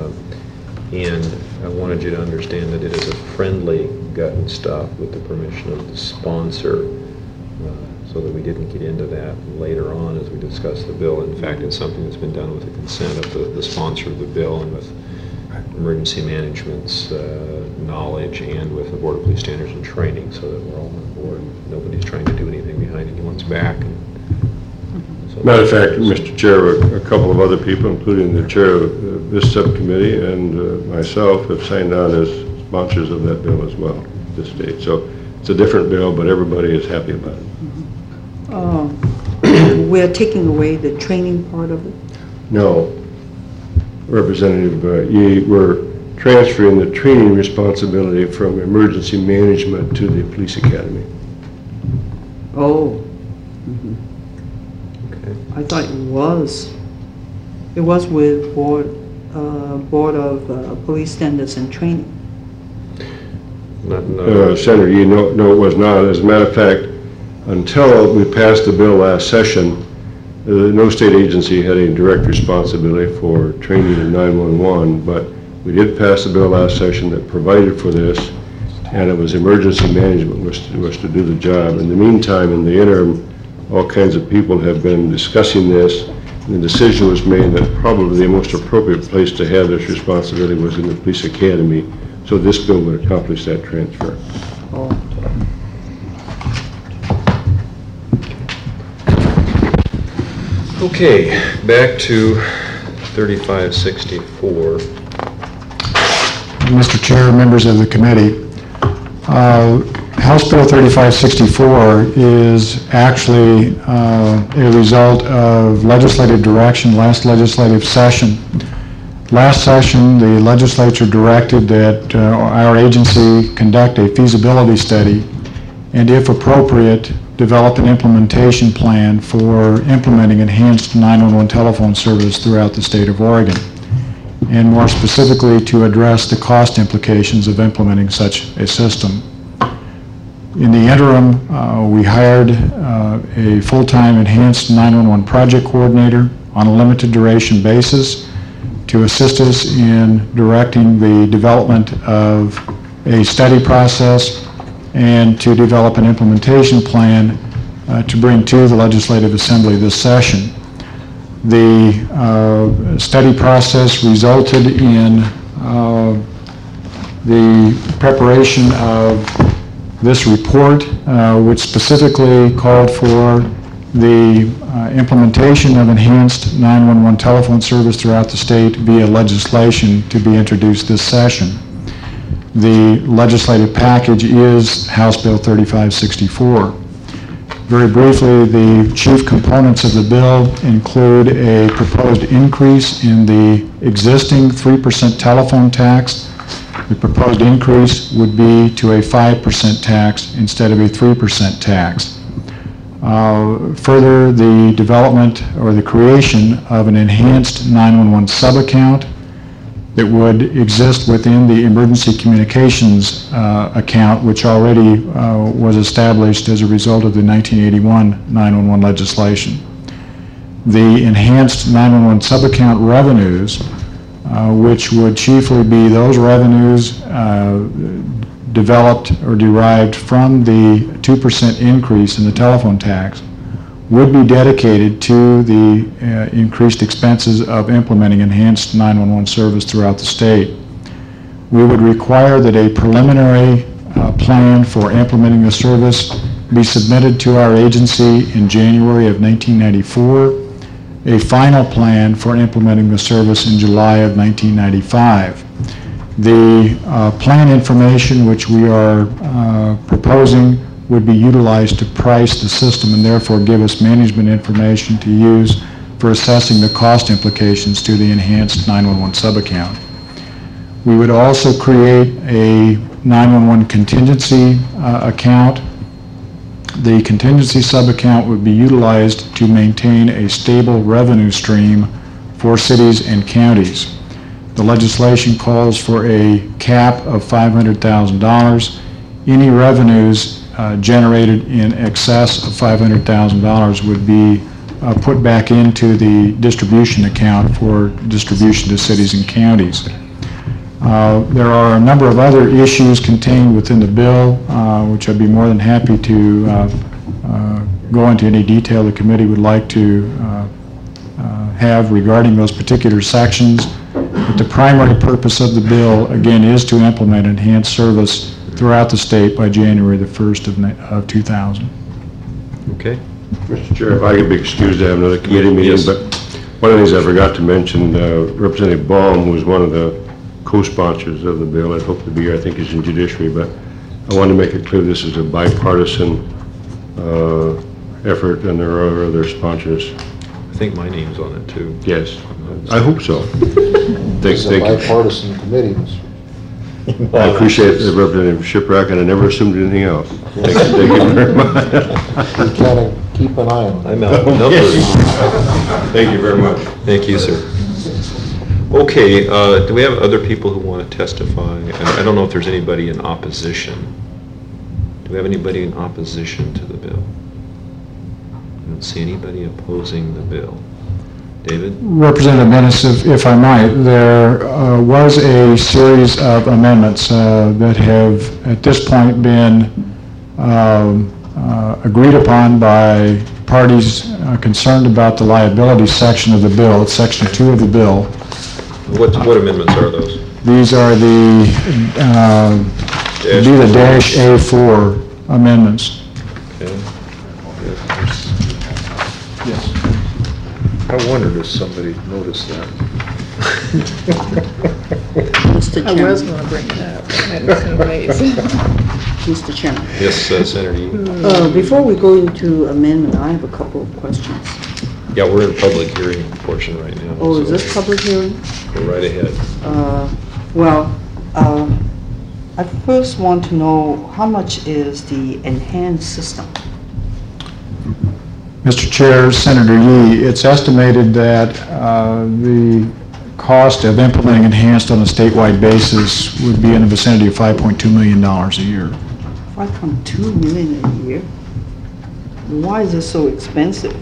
And I wanted you to understand that it is a friendly gut and stop with the permission of the sponsor, so that we didn't get into that later on as we discuss the bill. In fact, it's something that's been done with the consent of the sponsor of the bill and with emergency management's knowledge and with the Board of Police Standards and Training, so that we're all on board. Nobody's trying to do anything behind anyone's back. Matter of fact, Mr. Chair, a couple of other people, including the chair of this subcommittee and myself, have signed on as sponsors of that bill as well at this stage. So it's a different bill, but everybody is happy about it. We're taking away the training part of it? No. Representative Yee, we're transferring the training responsibility from emergency management to the police academy. Oh. I thought it was with Board of Police Standards and Training. Senator Yee, no, it was not. As a matter of fact, until we passed the bill last session, no state agency had any direct responsibility for training in 911, but we did pass the bill last session that provided for this, and it was emergency management was to do the job. In the meantime, in the interim, all kinds of people have been discussing this, and the decision was made that probably the most appropriate place to have this responsibility was in the police academy, so this bill would accomplish that transfer. Oh. Okay, back to 3564. Mr. Chair, members of the committee, House Bill 3564 is actually a result of legislative direction last legislative session. Last session, the legislature directed that our agency conduct a feasibility study and, if appropriate, develop an implementation plan for implementing enhanced 911 telephone service throughout the state of Oregon, and more specifically to address the cost implications of implementing such a system. In the interim, we hired a full-time enhanced 911 project coordinator on a limited duration basis to assist us in directing the development of a study process and to develop an implementation plan to bring to the Legislative Assembly this session. The study process resulted in the preparation of this report, which specifically called for the implementation of enhanced 911 telephone service throughout the state via legislation to be introduced this session. The legislative package is House Bill 3564. Very briefly, the chief components of the bill include a proposed increase in the existing 3% telephone tax. The proposed increase would be to a 5% tax instead of a 3% tax. Further, the development or the creation of an enhanced 911 sub-account that would exist within the emergency communications account, which already was established as a result of the 1981 911 legislation. The enhanced 911 sub-account revenues, which would chiefly be those revenues developed or derived from the 2% increase in the telephone tax, would be dedicated to the increased expenses of implementing enhanced 911 service throughout the state. We would require that a preliminary plan for implementing the service be submitted to our agency in January of 1994, a final plan for implementing the service in July of 1995. The plan information which we are proposing would be utilized to price the system and therefore give us management information to use for assessing the cost implications to the enhanced 911 sub-account. We would also create a 911 contingency account. The contingency sub-account would be utilized to maintain a stable revenue stream for cities and counties. The legislation calls for a cap of $500,000. Any revenues generated in excess of $500,000 would be put back into the distribution account for distribution to cities and counties. There are a number of other issues contained within the bill, which I'd be more than happy to go into any detail the committee would like to have regarding those particular sections. But the primary purpose of the bill, again, is to implement enhanced service throughout the state by January the 1st of 2000. Okay. Mr. Chair, if I could be excused to have another committee meeting, Yes. but one of the things I forgot to mention, Representative Baum was one of the co-sponsors of the bill. I'd hope to be here, I think he's in judiciary, but I want to make it clear this is a bipartisan effort, and there are other sponsors. I think my name's on it too. Yes, I hope so. It's a Thank you. bipartisan committee, Mr. I appreciate Representative Shiprock, and I never assumed anything else. Thank you very much. We kind of keep an eye on it. I'm outnumbered. Thank you very much. Thank you, sir. Okay, do we have other people who want to testify? I don't know if there's anybody in opposition. Do we have anybody in opposition to the bill? I don't see anybody opposing the bill. David? Representative Menace, if I might, there was a series of amendments that have at this point been agreed upon by parties concerned about the liability section of the bill. It's section 2 of the bill. What amendments are those? These are the dash A4 amendments. Okay. I wondered if somebody noticed that. Mr. I was going to bring it up, but I hadn't seen ways. Mr. Chairman. Yes, Senator Yee. Before we go into amendment, I have a couple of questions. Yeah, we're in a public hearing portion right now. Oh, is so this public hearing? Go right ahead. I first want to know how much is the enhanced system? Mr. Chair, Senator Yee, it's estimated that the cost of implementing enhanced on a statewide basis would be in the vicinity of $5.2 million a year. 5.2 million a year? Why is it so expensive?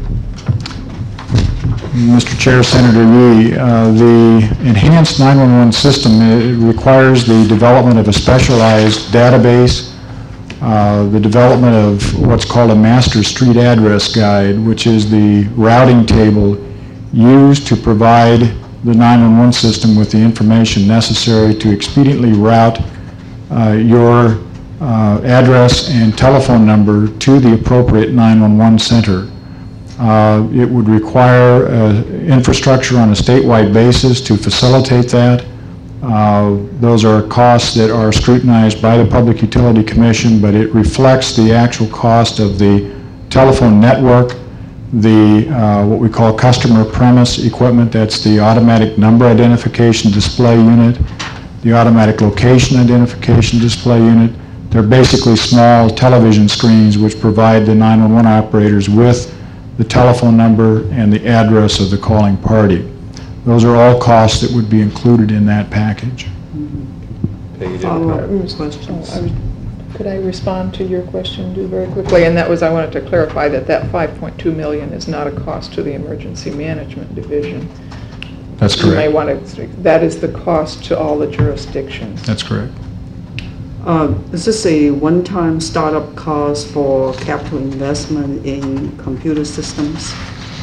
Mr. Chair, Senator Yee, the enhanced 911 system requires the development of a specialized database, the development of what's called a master street address guide, which is the routing table used to provide the 911 system with the information necessary to expediently route your address and telephone number to the appropriate 911 center. It would require infrastructure on a statewide basis to facilitate that. Those are costs that are scrutinized by the Public Utility Commission, but it reflects the actual cost of the telephone network, the what we call customer premise equipment, that's the automatic number identification display unit, the automatic location identification display unit. They're basically small television screens which provide the 911 operators with the telephone number and the address of the calling party. Those are all costs that would be included in that package. Peggy, did Follow-up you- questions. Could I respond to your question, very quickly? And that was, I wanted to clarify that that 5.2 million is not a cost to the Emergency Management Division. That's You may correct. want to, that is the cost to all the jurisdictions. That's correct. Is this a one-time startup cost for capital investment in computer systems?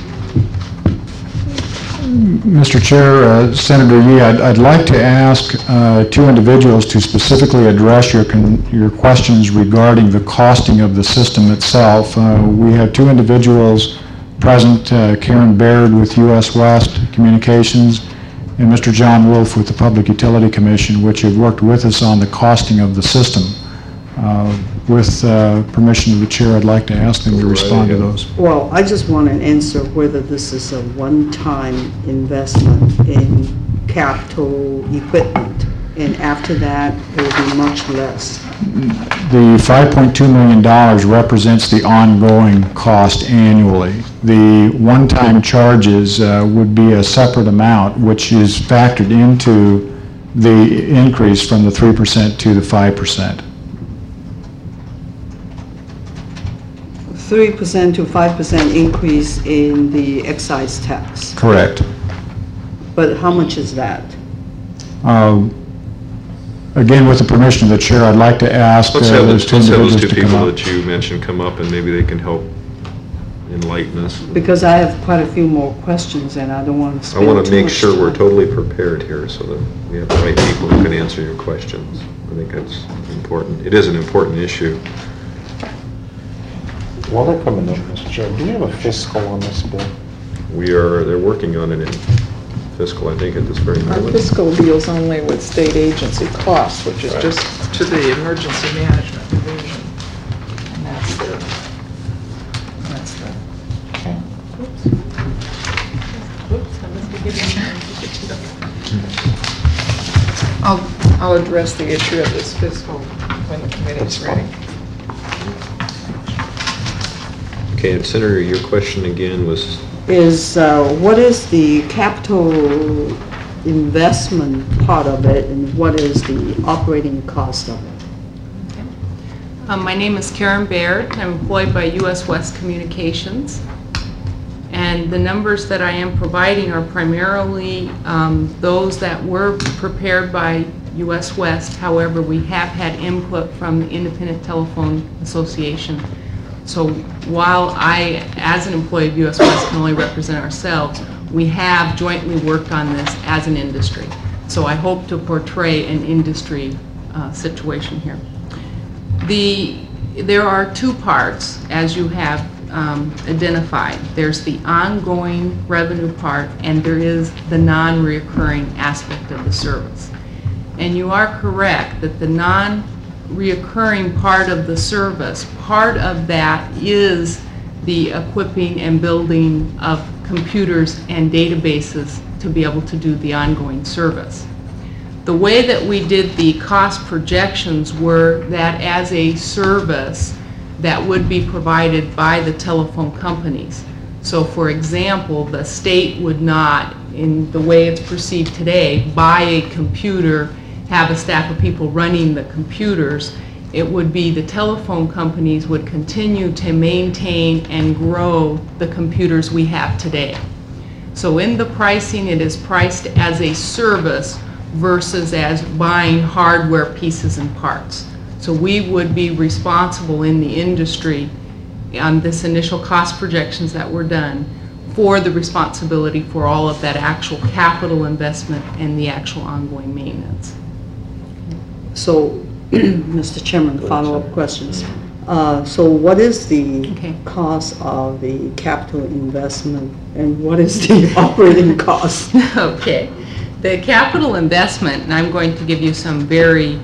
Mr. Chair, Senator Yee, I'd like to ask two individuals to specifically address your questions regarding the costing of the system itself. We have two individuals present, Karen Baird with U.S. West Communications and Mr. John Wolf with the Public Utility Commission, which have worked with us on the costing of the system. With permission of the chair, I'd like to ask them to respond to those. Well, I just want an answer whether this is a one-time investment in capital equipment, and after that, it will be much less. The $5.2 million represents the ongoing cost annually. The one-time charges would be a separate amount, which is factored into the increase from the 3% to the 5%. 3% to 5% increase in the excise tax. Correct. But how much is that? Again, with the permission of the chair, I'd like to ask Let's have those two those individuals two to come people up. that you mentioned come up, and maybe they can help enlighten us. Because I have quite a few more questions and I don't want to I spend want to too make much sure we're time. totally prepared here so that we have the right people who can answer your questions. I think that's important. It is an important issue. While they're coming up, Mr. Chair, do we have a fiscal on this bill? They're working on it in fiscal, I think, at this very Our moment. fiscal deals only with state agency costs, which is just to the Emergency Management Division. And that's the, I'll address the issue of this fiscal when the committee's ready. Okay, and Senator, your question again was, What is the capital investment part of it and what is the operating cost of it? My name is Karen Baird. I'm employed by U.S. West Communications. And the numbers that I am providing are primarily those that were prepared by U.S. West. However, we have had input from the Independent Telephone Association. So while I, as an employee of U.S. West, can only represent ourselves, we have jointly worked on this as an industry. So I hope to portray an industry situation here. There are two parts, as you have identified. There's the ongoing revenue part, and there is the non-reoccurring aspect of the service. And you are correct that the non-reoccurring part of the service, part of that is the equipping and building of computers and databases to be able to do the ongoing service. The way that we did the cost projections were that as a service that would be provided by the telephone companies. So for example, the state would not, in the way it's perceived today, buy a computer, have a staff of people running the computers. It would be the telephone companies would continue to maintain and grow the computers we have today. So in the pricing, it is priced as a service versus as buying hardware pieces and parts. So we would be responsible in the industry on this initial cost projections that were done for the responsibility for all of that actual capital investment and the actual ongoing maintenance. So, Mr. Chairman, follow-up questions. So what is the cost of the capital investment and what is the operating cost? Okay. The capital investment, and I'm going to give you some very,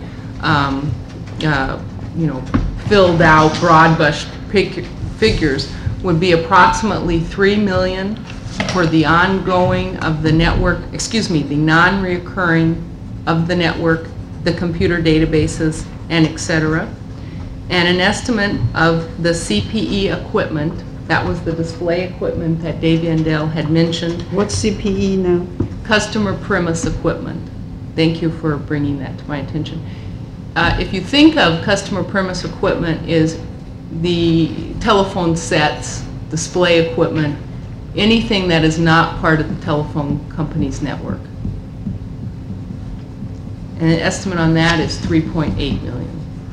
filled out, broad brush figures, would be approximately $3 million for the ongoing of the network, the non-reoccurring of the network, the computer databases, and et cetera. And an estimate of the CPE equipment, that was the display equipment that Dave Yandell had mentioned. What's CPE now? Customer premise equipment. Thank you for bringing that to my attention. If you think of customer premise equipment is the telephone sets, display equipment, anything that is not part of the telephone company's network. And an estimate on that is $3.8 million.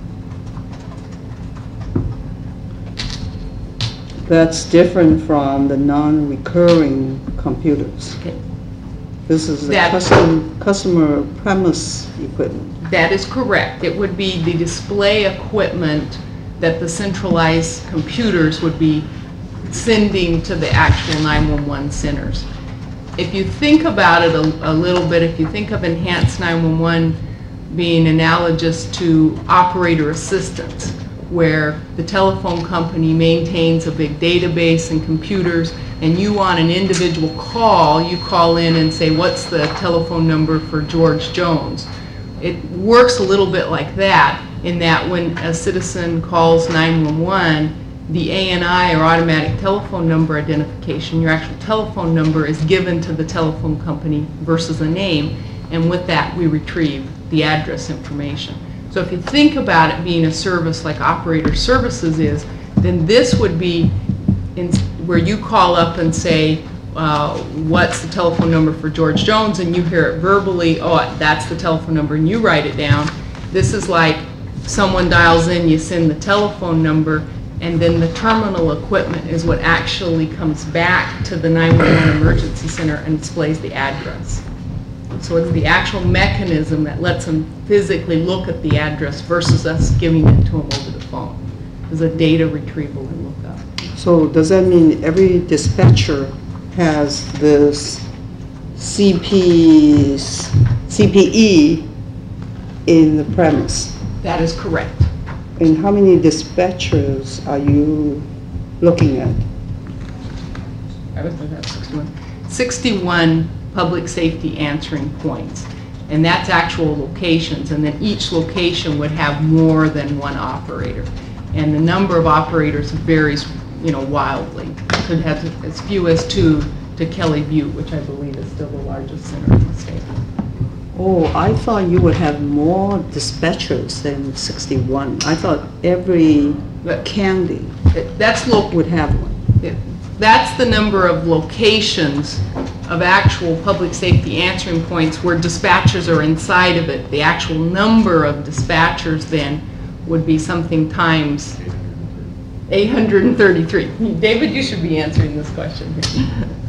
That's different from the non-recurring computers. Okay. This is the That- customer premise equipment. That is correct. It would be the display equipment that the centralized computers would be sending to the actual 911 centers. If you think about it a little bit, if you think of Enhanced 911 being analogous to operator assistance, where the telephone company maintains a big database and computers, and you on an individual call, you call in and say, what's the telephone number for George Jones? It works a little bit like that, in that when a citizen calls 911, the ANI, or automatic telephone number identification, your actual telephone number is given to the telephone company versus a name, and with that we retrieve the address information. So if you think about it being a service like Operator Services is, then this would be where you call up and say, what's the telephone number for George Jones, and you hear it verbally, oh, that's the telephone number, and you write it down. This is like someone dials in, you send the telephone number, and then the terminal equipment is what actually comes back to the 911 emergency center and displays the address. So it's the actual mechanism that lets them physically look at the address versus us giving it to them over the phone. There's a data retrieval and lookup. So does that mean every dispatcher has this CPE in the premise? That is correct. And how many dispatchers are you looking at? I was looking at 61 public safety answering points. And that's actual locations, and then each location would have more than one operator. And the number of operators varies, wildly. Could have as few as 2 to Kelly Butte, which I believe is still the largest center in the state. Oh, I thought you would have more dispatchers than 61. I thought every county would have one. That's the number of locations of actual public safety answering points where dispatchers are inside of it. The actual number of dispatchers then would be something times 833. David, you should be answering this question here.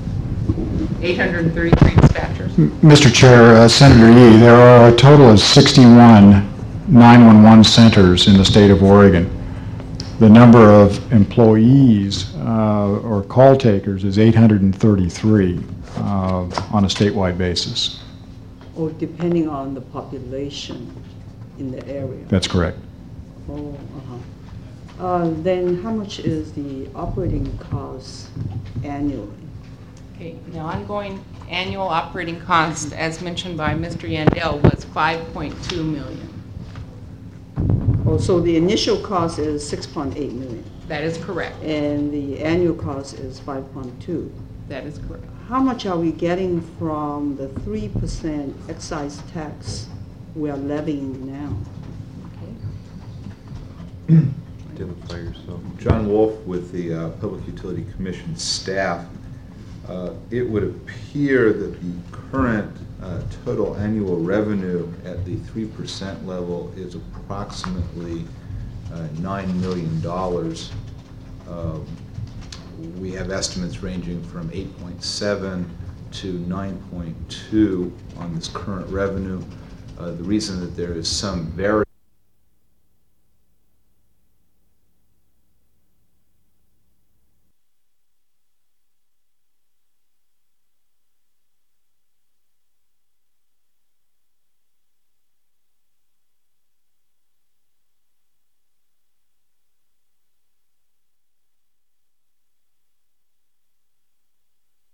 833 dispatchers. Mr. Chair, Senator Yee, there are a total of 61 911 centers in the state of Oregon. The number of employees or call takers is 833 on a statewide basis. Or depending on the population in the area. That's correct. Oh, then how much is the operating cost annually? Okay, the ongoing annual operating cost, as mentioned by Mr. Yandell, was $5.2 million. Oh, so the initial cost is 6.8 million. That is correct. And the annual cost is 5.2. That is correct. How much are we getting from the 3% excise tax we are levying now? Identify yourself. John Wolf with the Public Utility Commission staff. It would appear that the current total annual revenue at the 3% level is approximately $9 million. We have estimates ranging from 8.7 to 9.2 on this current revenue. The reason that there is some variance